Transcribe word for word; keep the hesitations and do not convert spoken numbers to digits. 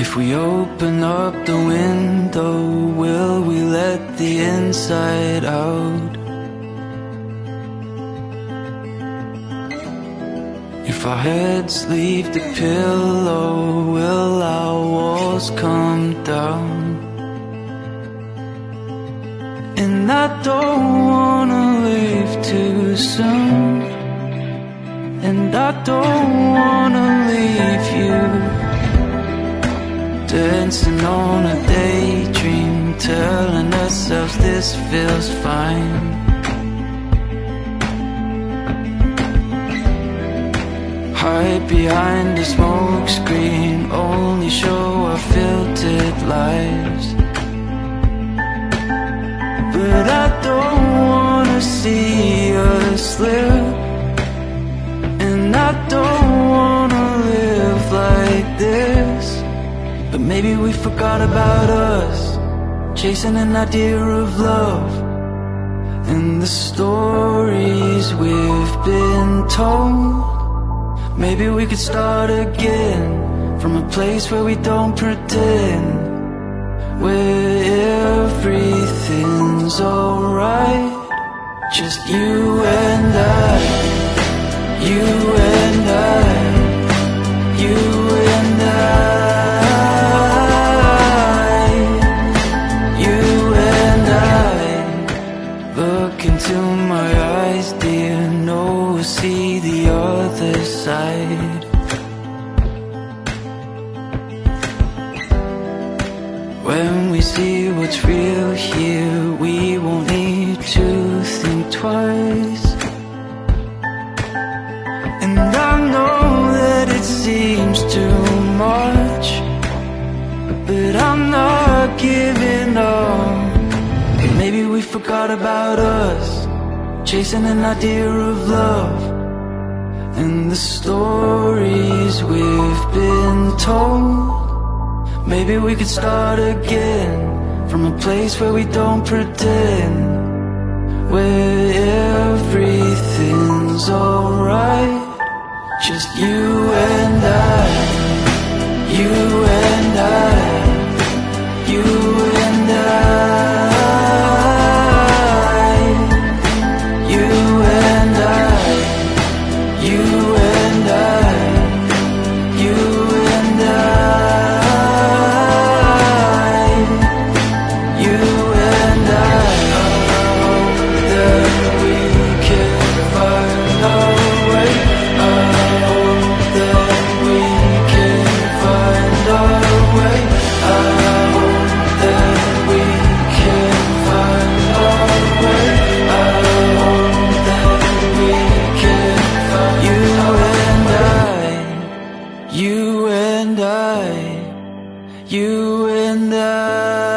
If we open up the window, will we let the inside out? If our heads leave the pillow, will our walls come down? And I don't wanna leave too soon, and I don't wanna leave you dancing on a daydream, telling ourselves this feels fine. Hide behind the smoke screen, only show our filtered lives. But I don't wanna see us slip, and I don't wanna live like this. But maybe we forgot about us, chasing an idea of love, and the stories we've been told. Maybe we could start again, from a place where we don't pretend, where everything's alright. Just you and I, you and I, you and I, you and I. Look into my eyes, dear, know we'll see the other side. When we see what's real here, we won't need to think twice. And I know that it seems too much, but I'm not giving up. But maybe we forgot about us, chasing an idea of love, and the stories we've been told. Maybe we could start again, from a place where we don't pretend, where everything's alright. Just you and I, you and I, you and I, you and I, you and I, you and I. You and I, you and I.